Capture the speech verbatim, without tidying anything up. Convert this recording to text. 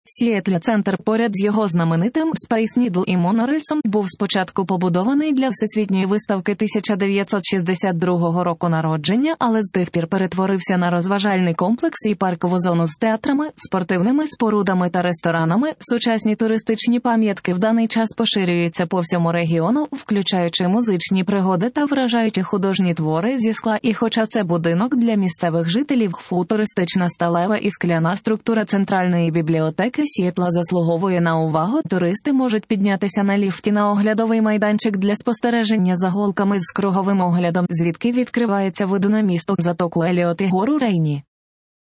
Сіетлі Центр поряд з його знаменитим Space Needle і монорельсом був спочатку побудований для Всесвітньої виставки тисяча дев'ятсот шістдесят другого року народження, але з тих пір перетворився на розважальний комплекс і паркову зону з театрами, спортивними спорудами та ресторанами. Сучасні туристичні пам'ятки в даний час поширюються по всьому регіону, включаючи музичні пригоди та вражаючі художні твори зі скла. І хоча це будинок для місцевих жителів, футуристична сталева і скляна структура центральної бібліотеки Сіетла заслуговує на увагу. Туристи можуть піднятися на ліфті на оглядовий майданчик для спостереження за голками з круговим оглядом, звідки відкривається вид на місто, затоку Еліот і гору Рейні.